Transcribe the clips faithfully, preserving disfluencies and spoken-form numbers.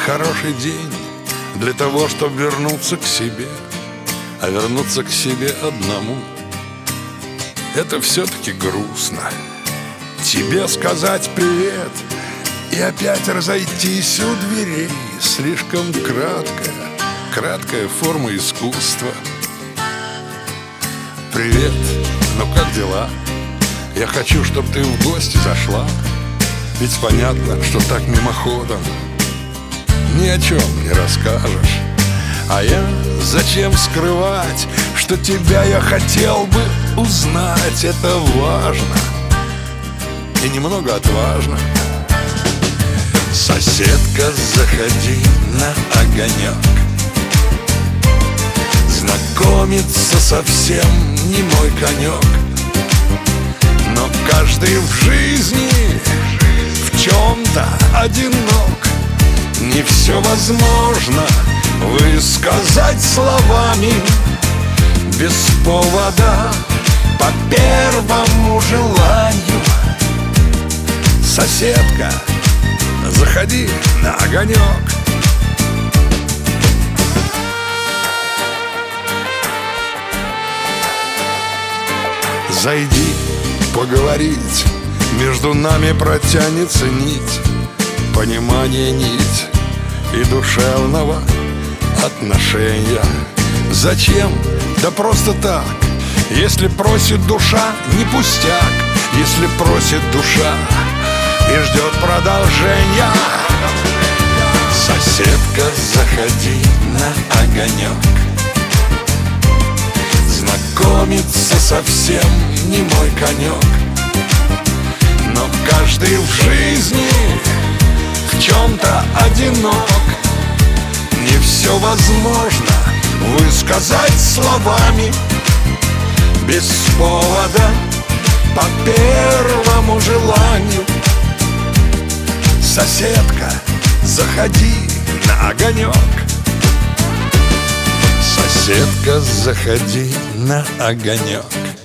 хороший день для того, чтобы вернуться к себе. А вернуться к себе одному — это все-таки грустно. Тебе сказать привет и опять разойтись у дверей — слишком краткая, краткая форма искусства. Привет, ну как дела? Я хочу, чтобы ты в гости зашла. Ведь понятно, что так мимоходом ни о чем не расскажешь. А я зачем скрывать, что тебя я хотел бы узнать? Это важно и немного отважно. Соседка, заходи на огонек. Знакомиться совсем не мой конек. Но каждый в жизни в чем-то одинок. Не все возможно высказать словами без повода, по первому желанию. Соседка, заходи на огонек. Зайди, поговорить, между нами протянется нить, понимание нить и душевного отношения. Зачем? Да просто так. Если просит душа, не пустяк. Если просит душа и ждет продолжения. Соседка, заходи на огонек. Знакомиться совсем не мой конек. Но каждый в жизни в чем-то одинок. Не все возможно высказать словами без повода, по первому желанию. Соседка, заходи на огонек. Соседка, заходи на огонек.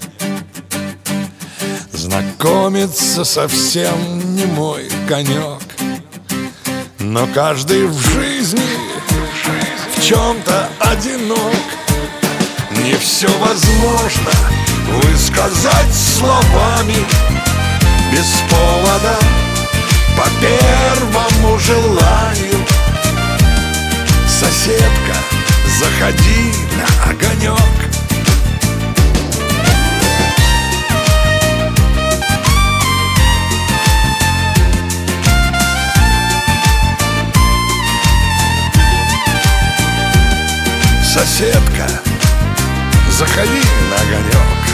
Знакомиться совсем не мой конек. Но каждый в жизни в чем-то одинок. Не все возможно высказать словами без повода, по первому желанию. Соседка, заходи на огонек. Соседка, заходи на огонек.